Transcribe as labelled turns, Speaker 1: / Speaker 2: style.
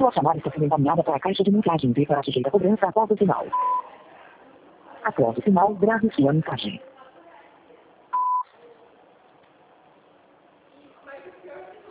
Speaker 1: Sua chamada está sendo encaminhada para a caixa de mensagem e para sujeita a cobrança após o sinal. Após o sinal, grave sua mensagem.